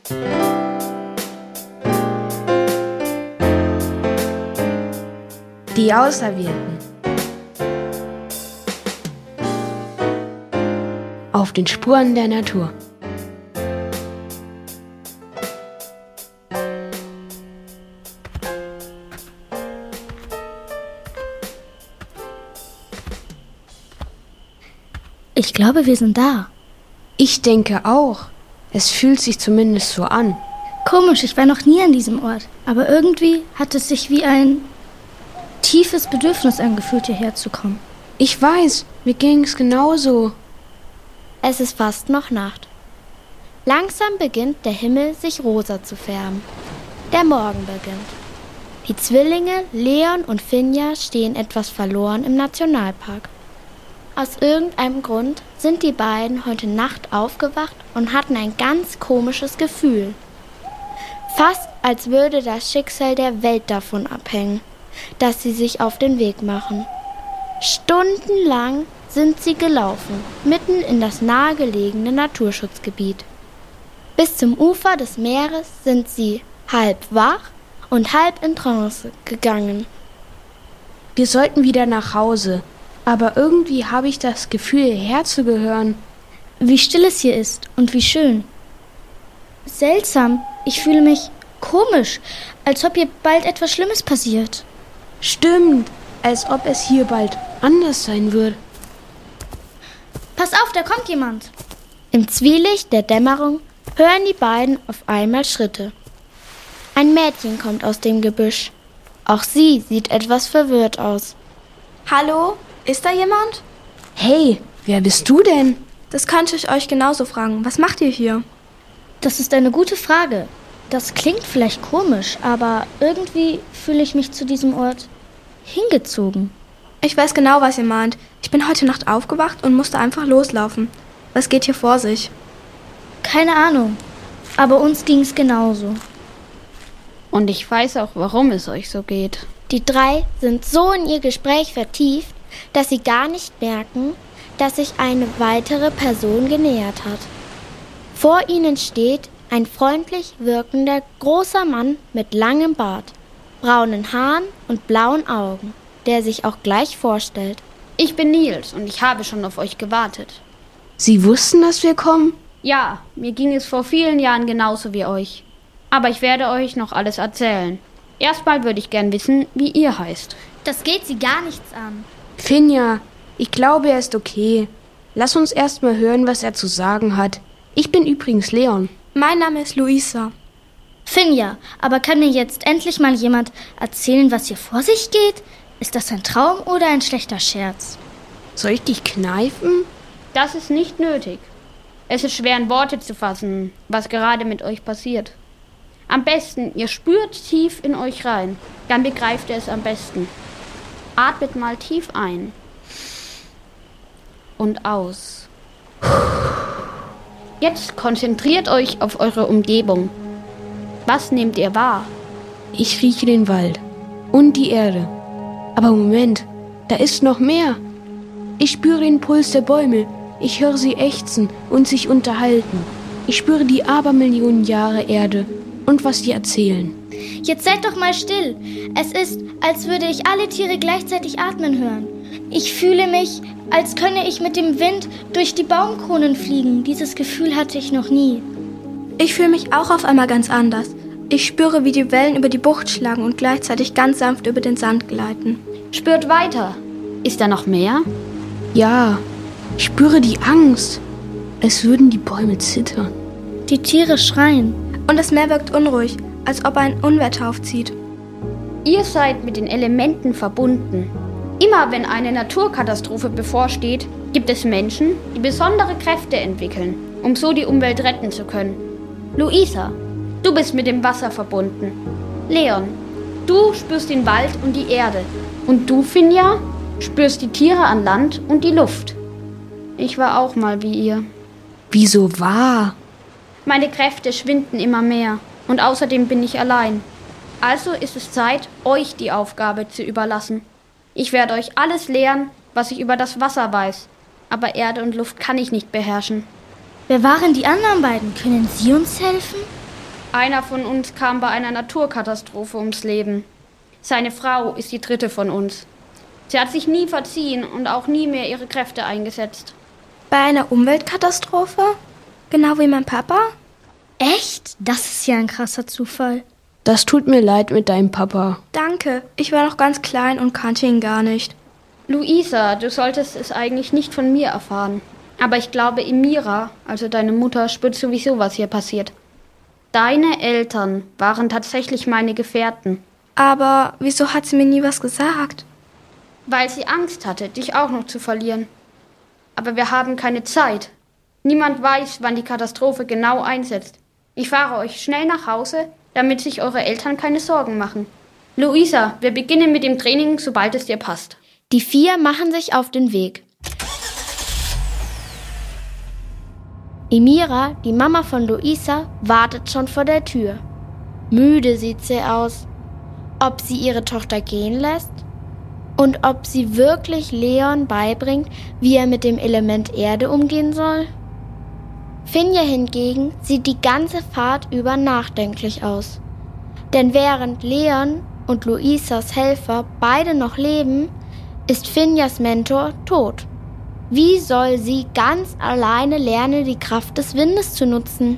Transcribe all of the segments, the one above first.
Die Auserwählten. Auf den Spuren der Natur. Ich glaube, wir sind da. Ich denke auch. Es fühlt sich zumindest so an. Komisch, ich war noch nie an diesem Ort. Aber irgendwie hat es sich wie ein tiefes Bedürfnis angefühlt, hierher zu kommen. Ich weiß, mir ging es genauso. Es ist fast noch Nacht. Langsam beginnt der Himmel sich rosa zu färben. Der Morgen beginnt. Die Zwillinge Leon und Finja stehen etwas verloren im Nationalpark. Aus irgendeinem Grund sind die beiden heute Nacht aufgewacht und hatten ein ganz komisches Gefühl. Fast als würde das Schicksal der Welt davon abhängen, dass sie sich auf den Weg machen. Stundenlang sind sie gelaufen, mitten in das nahegelegene Naturschutzgebiet. Bis zum Ufer des Meeres sind sie halb wach und halb in Trance gegangen. Wir sollten wieder nach Hause, aber irgendwie habe ich das Gefühl, hierher zu gehören. Wie still es hier ist und wie schön. Seltsam, ich fühle mich komisch, als ob hier bald etwas Schlimmes passiert. Stimmt, als ob es hier bald anders sein wird. Pass auf, da kommt jemand. Im Zwielicht der Dämmerung hören die beiden auf einmal Schritte. Ein Mädchen kommt aus dem Gebüsch. Auch sie sieht etwas verwirrt aus. Hallo, ist da jemand? Hey, wer bist du denn? Das könnte ich euch genauso fragen. Was macht ihr hier? Das ist eine gute Frage. Das klingt vielleicht komisch, aber irgendwie fühle ich mich zu diesem Ort hingezogen. Ich weiß genau, was ihr meint. Ich bin heute Nacht aufgewacht und musste einfach loslaufen. Was geht hier vor sich? Keine Ahnung, aber uns ging es genauso. Und ich weiß auch, warum es euch so geht. Die drei sind so in ihr Gespräch vertieft, dass sie gar nicht merken, dass sich eine weitere Person genähert hat. Vor ihnen steht ein freundlich wirkender großer Mann mit langem Bart, braunen Haaren und blauen Augen, der sich auch gleich vorstellt. Ich bin Nils und ich habe schon auf euch gewartet. Sie wussten, dass wir kommen? Ja, mir ging es vor vielen Jahren genauso wie euch. Aber ich werde euch noch alles erzählen. Erstmal würde ich gern wissen, wie ihr heißt. Das geht sie gar nichts an. Finja, ich glaube, er ist okay. Lass uns erst mal hören, was er zu sagen hat. Ich bin übrigens Leon. Mein Name ist Luisa. Finja, aber kann mir jetzt endlich mal jemand erzählen, was hier vor sich geht? Ist das ein Traum oder ein schlechter Scherz? Soll ich dich kneifen? Das ist nicht nötig. Es ist schwer in Worte zu fassen, was gerade mit euch passiert. Am besten, ihr spürt tief in euch rein. Dann begreift ihr es am besten. Atmet mal tief ein. Und aus. Jetzt konzentriert euch auf eure Umgebung. Was nehmt ihr wahr? Ich rieche den Wald und die Erde. Aber Moment, da ist noch mehr. Ich spüre den Puls der Bäume. Ich höre sie ächzen und sich unterhalten. Ich spüre die Abermillionen Jahre Erde und was die erzählen. Jetzt seid doch mal still. Es ist, als würde ich alle Tiere gleichzeitig atmen hören. Ich fühle mich, als könne ich mit dem Wind durch die Baumkronen fliegen. Dieses Gefühl hatte ich noch nie. Ich fühle mich auch auf einmal ganz anders. Ich spüre, wie die Wellen über die Bucht schlagen und gleichzeitig ganz sanft über den Sand gleiten. Spürt weiter. Ist da noch mehr? Ja, ich spüre die Angst, als würden die Bäume zittern. Die Tiere schreien. Und das Meer wirkt unruhig, als ob ein Unwetter aufzieht. Ihr seid mit den Elementen verbunden. Immer wenn eine Naturkatastrophe bevorsteht, gibt es Menschen, die besondere Kräfte entwickeln, um so die Umwelt retten zu können. Luisa, du bist mit dem Wasser verbunden. Leon, du spürst den Wald und die Erde. Und du, Finja, spürst die Tiere an Land und die Luft. Ich war auch mal wie ihr. Wieso wahr? Meine Kräfte schwinden immer mehr und außerdem bin ich allein. Also ist es Zeit, euch die Aufgabe zu überlassen. Ich werde euch alles lehren, was ich über das Wasser weiß. Aber Erde und Luft kann ich nicht beherrschen. Wer waren die anderen beiden? Können Sie uns helfen? Einer von uns kam bei einer Naturkatastrophe ums Leben. Seine Frau ist die dritte von uns. Sie hat sich nie verziehen und auch nie mehr ihre Kräfte eingesetzt. Bei einer Umweltkatastrophe? Genau wie mein Papa? Echt? Das ist ja ein krasser Zufall. Das tut mir leid mit deinem Papa. Danke, ich war noch ganz klein und kannte ihn gar nicht. Luisa, du solltest es eigentlich nicht von mir erfahren. Aber ich glaube, Emira, also deine Mutter, spürt sowieso, was hier passiert. Deine Eltern waren tatsächlich meine Gefährten. Aber wieso hat sie mir nie was gesagt? Weil sie Angst hatte, dich auch noch zu verlieren. Aber wir haben keine Zeit. Niemand weiß, wann die Katastrophe genau einsetzt. Ich fahre euch schnell nach Hause, damit sich eure Eltern keine Sorgen machen. Luisa, wir beginnen mit dem Training, sobald es dir passt. Die 4 machen sich auf den Weg. Emira, die Mama von Luisa, wartet schon vor der Tür. Müde sieht sie aus. Ob sie ihre Tochter gehen lässt? Und ob sie wirklich Leon beibringt, wie er mit dem Element Erde umgehen soll? Finja hingegen sieht die ganze Fahrt über nachdenklich aus. Denn während Leon und Luisas Helfer beide noch leben, ist Finjas Mentor tot. Wie soll sie ganz alleine lernen, die Kraft des Windes zu nutzen?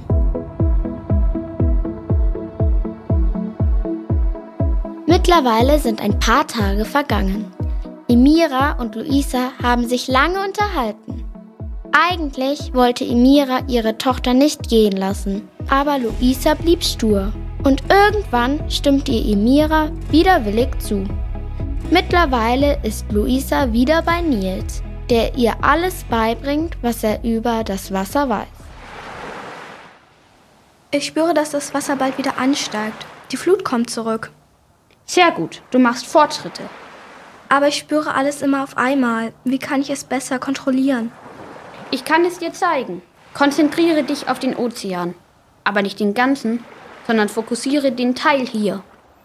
Mittlerweile sind ein paar Tage vergangen. Emira und Luisa haben sich lange unterhalten. Eigentlich wollte Emira ihre Tochter nicht gehen lassen, aber Luisa blieb stur. Und irgendwann stimmt ihr Emira widerwillig zu. Mittlerweile ist Luisa wieder bei Nils, der ihr alles beibringt, was er über das Wasser weiß. Ich spüre, dass das Wasser bald wieder ansteigt. Die Flut kommt zurück. Sehr gut, du machst Fortschritte. Aber ich spüre alles immer auf einmal. Wie kann ich es besser kontrollieren? Ich kann es dir zeigen. Konzentriere dich auf den Ozean. Aber nicht den ganzen, sondern fokussiere den Teil hier.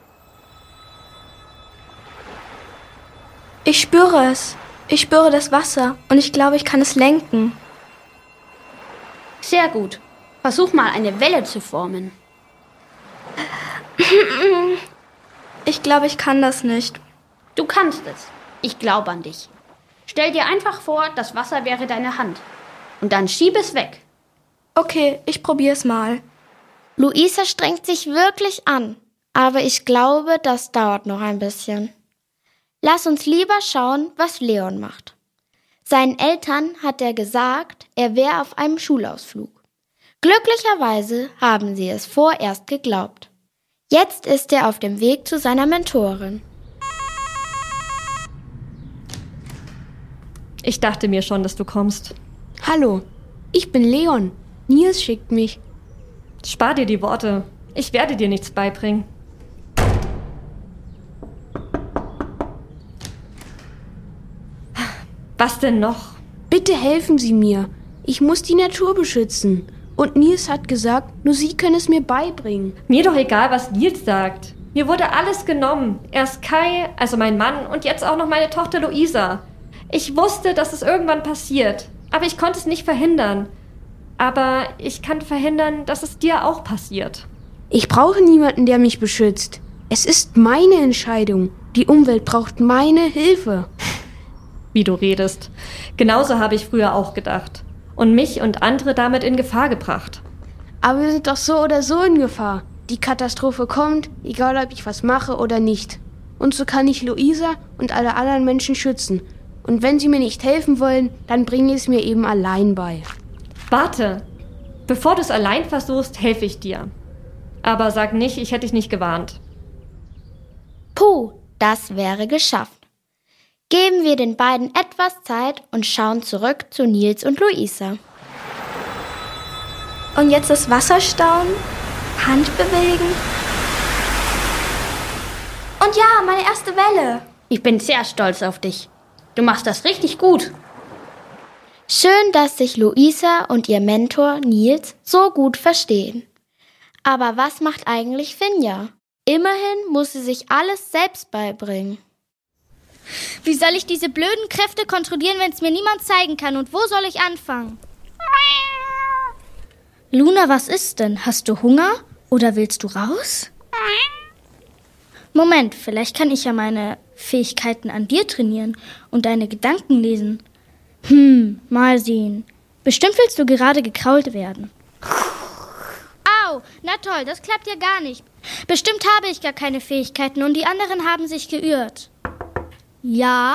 Ich spüre es. Ich spüre das Wasser und ich glaube, ich kann es lenken. Sehr gut. Versuch mal, eine Welle zu formen. Ich glaube, ich kann das nicht. Du kannst es. Ich glaube an dich. Stell dir einfach vor, das Wasser wäre deine Hand. Und dann schieb es weg. Okay, ich probiere es mal. Luisa strengt sich wirklich an, aber ich glaube, das dauert noch ein bisschen. Lass uns lieber schauen, was Leon macht. Seinen Eltern hat er gesagt, er wäre auf einem Schulausflug. Glücklicherweise haben sie es vorerst geglaubt. Jetzt ist er auf dem Weg zu seiner Mentorin. Ich dachte mir schon, dass du kommst. Hallo, ich bin Leon. Nils schickt mich. Spar dir die Worte. Ich werde dir nichts beibringen. Was denn noch? Bitte helfen Sie mir. Ich muss die Natur beschützen. Und Nils hat gesagt, nur Sie können es mir beibringen. Mir doch egal, was Nils sagt. Mir wurde alles genommen. Erst Kai, also mein Mann, und jetzt auch noch meine Tochter Luisa. Ich wusste, dass es irgendwann passiert. Aber ich konnte es nicht verhindern. Aber ich kann verhindern, dass es dir auch passiert. Ich brauche niemanden, der mich beschützt. Es ist meine Entscheidung. Die Umwelt braucht meine Hilfe. Wie du redest. Genauso habe ich früher auch gedacht. Und mich und andere damit in Gefahr gebracht. Aber wir sind doch so oder so in Gefahr. Die Katastrophe kommt, egal ob ich was mache oder nicht. Und so kann ich Luisa und alle anderen Menschen schützen. Und wenn sie mir nicht helfen wollen, dann bringe ich es mir eben allein bei. Warte. Bevor du es allein versuchst, helfe ich dir. Aber sag nicht, ich hätte dich nicht gewarnt. Puh, das wäre geschafft. Geben wir den beiden etwas Zeit und schauen zurück zu Nils und Luisa. Und jetzt das Wasser stauen, Hand bewegen. Und ja, meine erste Welle. Ich bin sehr stolz auf dich. Du machst das richtig gut. Schön, dass sich Luisa und ihr Mentor Nils so gut verstehen. Aber was macht eigentlich Finja? Immerhin muss sie sich alles selbst beibringen. Wie soll ich diese blöden Kräfte kontrollieren, wenn es mir niemand zeigen kann? Und wo soll ich anfangen? Luna, was ist denn? Hast du Hunger? Oder willst du raus? Moment, vielleicht kann ich ja meine Fähigkeiten an dir trainieren und deine Gedanken lesen. Mal sehen. Bestimmt willst du gerade gekrault werden. Au, na toll, das klappt ja gar nicht. Bestimmt habe ich gar keine Fähigkeiten und die anderen haben sich geirrt. Ja?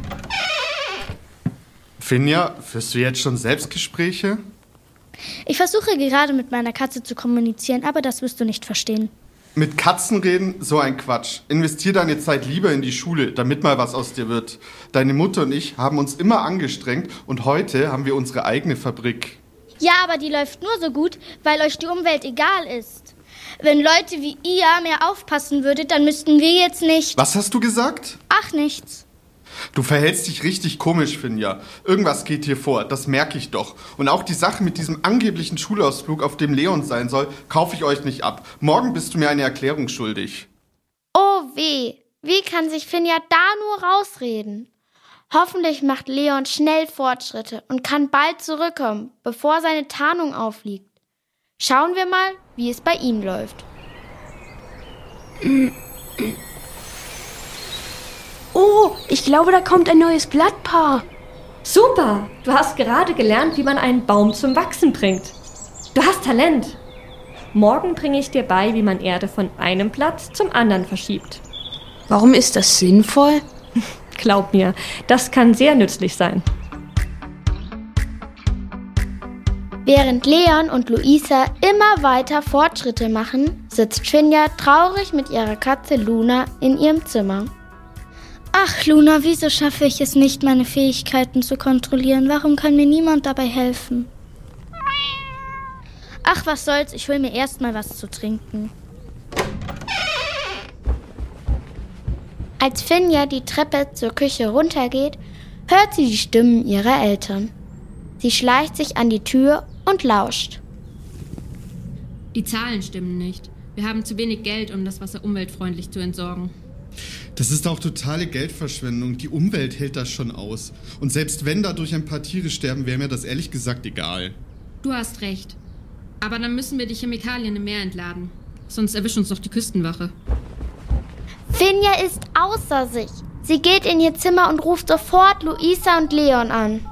Finja, führst du jetzt schon Selbstgespräche? Ich versuche gerade mit meiner Katze zu kommunizieren, aber das wirst du nicht verstehen. Mit Katzen reden? So ein Quatsch. Investier deine Zeit lieber in die Schule, damit mal was aus dir wird. Deine Mutter und ich haben uns immer angestrengt und heute haben wir unsere eigene Fabrik. Ja, aber die läuft nur so gut, weil euch die Umwelt egal ist. Wenn Leute wie ihr mehr aufpassen würdet, dann müssten wir jetzt nicht... Was hast du gesagt? Ach, nichts. Du verhältst dich richtig komisch, Finja. Irgendwas geht hier vor, das merke ich doch. Und auch die Sache mit diesem angeblichen Schulausflug, auf dem Leon sein soll, kaufe ich euch nicht ab. Morgen bist du mir eine Erklärung schuldig. Oh weh, wie kann sich Finja da nur rausreden? Hoffentlich macht Leon schnell Fortschritte und kann bald zurückkommen, bevor seine Tarnung aufliegt. Schauen wir mal, wie es bei ihm läuft. Oh, ich glaube, da kommt ein neues Blattpaar. Super! Du hast gerade gelernt, wie man einen Baum zum Wachsen bringt. Du hast Talent. Morgen bringe ich dir bei, wie man Erde von einem Platz zum anderen verschiebt. Warum ist das sinnvoll? Glaub mir, das kann sehr nützlich sein. Während Leon und Luisa immer weiter Fortschritte machen, sitzt Finja traurig mit ihrer Katze Luna in ihrem Zimmer. Ach, Luna, wieso schaffe ich es nicht, meine Fähigkeiten zu kontrollieren? Warum kann mir niemand dabei helfen? Ach, was soll's, ich hol mir erst mal was zu trinken. Als Finja die Treppe zur Küche runtergeht, hört sie die Stimmen ihrer Eltern. Sie schleicht sich an die Tür und lauscht. Die Zahlen stimmen nicht. Wir haben zu wenig Geld, um das Wasser umweltfreundlich zu entsorgen. Das ist auch totale Geldverschwendung. Die Umwelt hält das schon aus. Und selbst wenn dadurch ein paar Tiere sterben, wäre mir das ehrlich gesagt egal. Du hast recht. Aber dann müssen wir die Chemikalien im Meer entladen. Sonst erwischt uns doch die Küstenwache. Finja ist außer sich. Sie geht in ihr Zimmer und ruft sofort Luisa und Leon an.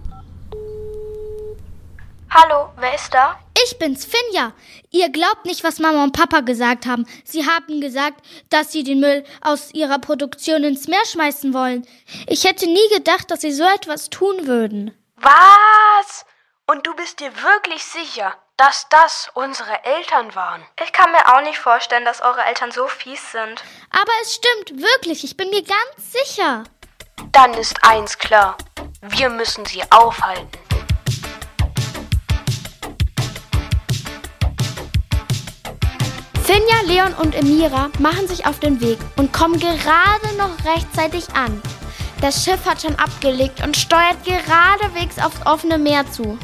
Hallo, wer ist da? Ich bin's, Finja. Ihr glaubt nicht, was Mama und Papa gesagt haben. Sie haben gesagt, dass sie den Müll aus ihrer Produktion ins Meer schmeißen wollen. Ich hätte nie gedacht, dass sie so etwas tun würden. Was? Und du bist dir wirklich sicher, dass das unsere Eltern waren? Ich kann mir auch nicht vorstellen, dass eure Eltern so fies sind. Aber es stimmt wirklich, ich bin mir ganz sicher. Dann ist eins klar. Wir müssen sie aufhalten. Finja, Leon und Emira machen sich auf den Weg und kommen gerade noch rechtzeitig an. Das Schiff hat schon abgelegt und steuert geradewegs aufs offene Meer zu.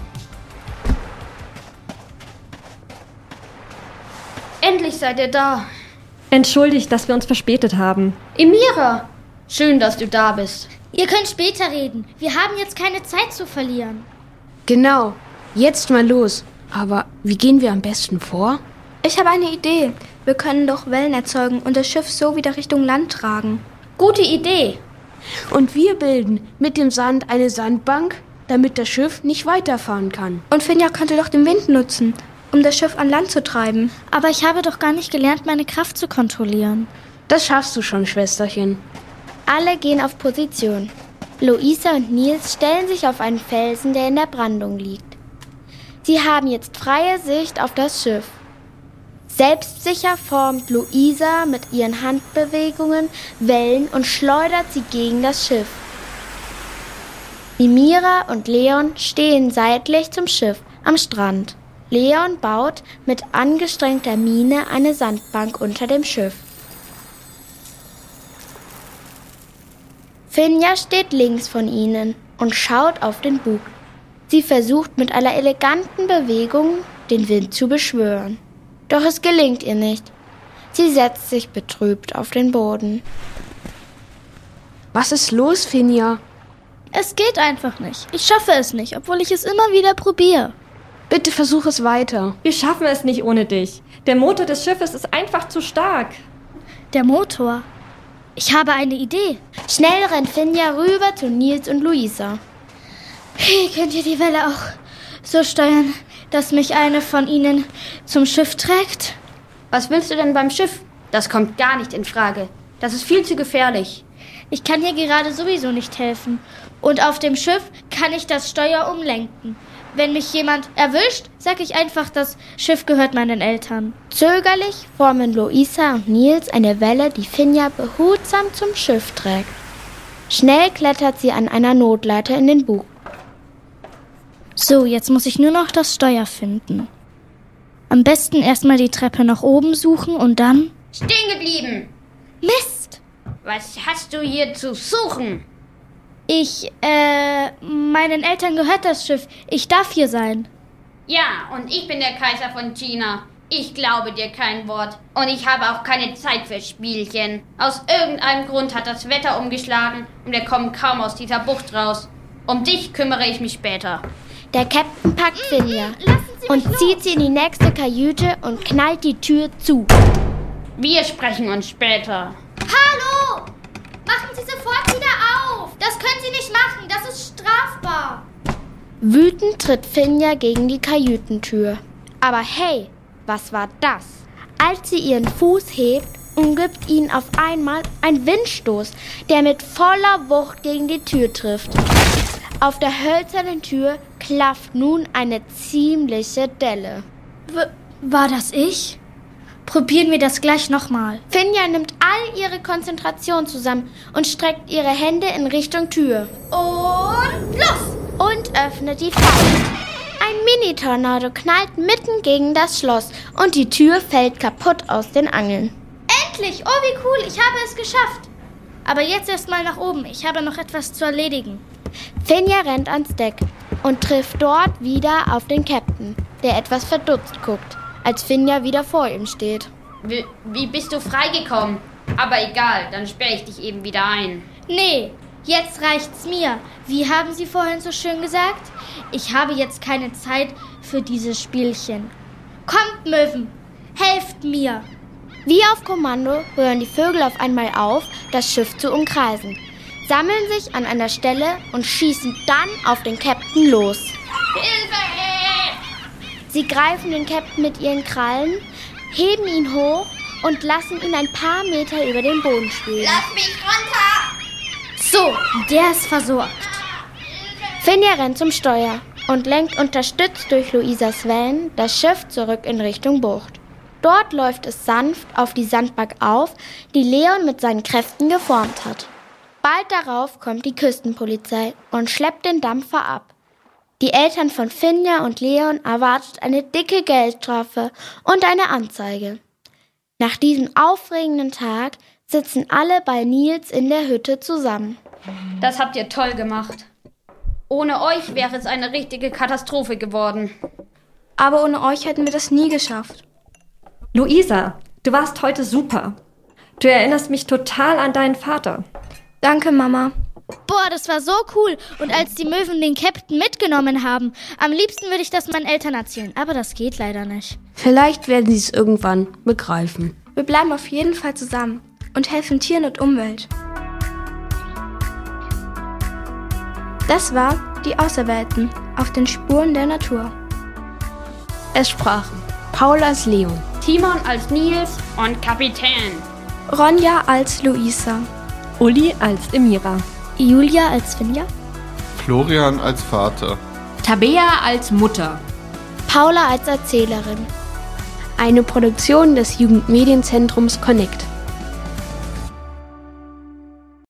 Endlich seid ihr da. Entschuldigt, dass wir uns verspätet haben. Emira, schön, dass du da bist. Ihr könnt später reden. Wir haben jetzt keine Zeit zu verlieren. Genau, jetzt mal los. Aber wie gehen wir am besten vor? Ich habe eine Idee. Wir können doch Wellen erzeugen und das Schiff so wieder Richtung Land tragen. Gute Idee. Und wir bilden mit dem Sand eine Sandbank, damit das Schiff nicht weiterfahren kann. Und Finja könnte doch den Wind nutzen, um das Schiff an Land zu treiben. Aber ich habe doch gar nicht gelernt, meine Kraft zu kontrollieren. Das schaffst du schon, Schwesterchen. Alle gehen auf Position. Luisa und Nils stellen sich auf einen Felsen, der in der Brandung liegt. Sie haben jetzt freie Sicht auf das Schiff. Selbstsicher formt Luisa mit ihren Handbewegungen Wellen und schleudert sie gegen das Schiff. Emira und Leon stehen seitlich zum Schiff am Strand. Leon baut mit angestrengter Miene eine Sandbank unter dem Schiff. Finja steht links von ihnen und schaut auf den Bug. Sie versucht mit einer eleganten Bewegung, den Wind zu beschwören. Doch es gelingt ihr nicht. Sie setzt sich betrübt auf den Boden. Was ist los, Finja? Es geht einfach nicht. Ich schaffe es nicht, obwohl ich es immer wieder probiere. Bitte versuch es weiter. Wir schaffen es nicht ohne dich. Der Motor des Schiffes ist einfach zu stark. Der Motor? Ich habe eine Idee. Schnell rennt Finja rüber zu Nils und Luisa. Hey, könnt ihr die Welle auch so steuern, dass mich eine von ihnen zum Schiff trägt? Was willst du denn beim Schiff? Das kommt gar nicht in Frage. Das ist viel zu gefährlich. Ich kann hier gerade sowieso nicht helfen. Und auf dem Schiff kann ich das Steuer umlenken. Wenn mich jemand erwischt, sag ich einfach, das Schiff gehört meinen Eltern. Zögerlich formen Luisa und Nils eine Welle, die Finja behutsam zum Schiff trägt. Schnell klettert sie an einer Notleiter in den Bug. So, jetzt muss ich nur noch das Steuer finden. Am besten erstmal die Treppe nach oben suchen und dann... Stehen geblieben! Mist! Was hast du hier zu suchen? Meinen Eltern gehört das Schiff. Ich darf hier sein. Ja, und ich bin der Kaiser von China. Ich glaube dir kein Wort. Und ich habe auch keine Zeit für Spielchen. Aus irgendeinem Grund hat das Wetter umgeschlagen und wir kommen kaum aus dieser Bucht raus. Um dich kümmere ich mich später. Der Captain packt Finja und zieht sie in die nächste Kajüte und knallt die Tür zu. Wir sprechen uns später. Hallo! Machen Sie sofort wieder auf! Das können Sie nicht machen, das ist strafbar. Wütend tritt Finja gegen die Kajütentür. Aber hey, was war das? Als sie ihren Fuß hebt, umgibt ihn auf einmal ein Windstoß, der mit voller Wucht gegen die Tür trifft. Auf der hölzernen Tür klafft nun eine ziemliche Delle. War das ich? Probieren wir das gleich nochmal. Finja nimmt all ihre Konzentration zusammen und streckt ihre Hände in Richtung Tür. Und los! Und öffnet die Faust. Ein Mini-Tornado knallt mitten gegen das Schloss und die Tür fällt kaputt aus den Angeln. Endlich! Oh, wie cool! Ich habe es geschafft! Aber jetzt erstmal nach oben. Ich habe noch etwas zu erledigen. Finja rennt ans Deck und trifft dort wieder auf den Captain, der etwas verdutzt guckt, als Finja wieder vor ihm steht. Wie bist du freigekommen? Aber egal, dann sperre ich dich eben wieder ein. Nee, jetzt reicht's mir. Wie haben Sie vorhin so schön gesagt? Ich habe jetzt keine Zeit für dieses Spielchen. Kommt, Möwen, helft mir. Wie auf Kommando hören die Vögel auf einmal auf, das Schiff zu umkreisen, sammeln sich an einer Stelle und schießen dann auf den Captain los. Hilfe! Sie greifen den Captain mit ihren Krallen, heben ihn hoch und lassen ihn ein paar Meter über den Boden schweben. Lass mich runter! So, der ist versorgt. Finja rennt zum Steuer und lenkt unterstützt durch Luisas Wellen das Schiff zurück in Richtung Bucht. Dort läuft es sanft auf die Sandbank auf, die Leon mit seinen Kräften geformt hat. Bald darauf kommt die Küstenpolizei und schleppt den Dampfer ab. Die Eltern von Finja und Leon erwartet eine dicke Geldstrafe und eine Anzeige. Nach diesem aufregenden Tag sitzen alle bei Nils in der Hütte zusammen. Das habt ihr toll gemacht. Ohne euch wäre es eine richtige Katastrophe geworden. Aber ohne euch hätten wir das nie geschafft. Luisa, du warst heute super. Du erinnerst mich total an deinen Vater. Danke, Mama. Boah, das war so cool. Und als die Möwen den Captain mitgenommen haben, am liebsten würde ich das meinen Eltern erzählen. Aber das geht leider nicht. Vielleicht werden sie es irgendwann begreifen. Wir bleiben auf jeden Fall zusammen und helfen Tieren und Umwelt. Das war Die Auserwählten auf den Spuren der Natur. Es sprachen Paula als Leon, Timon als Nils und Kapitän. Ronja als Luisa. Uli als Emira. Julia als Finja. Florian als Vater. Tabea als Mutter. Paula als Erzählerin. eine Produktion des Jugendmedienzentrums Connect.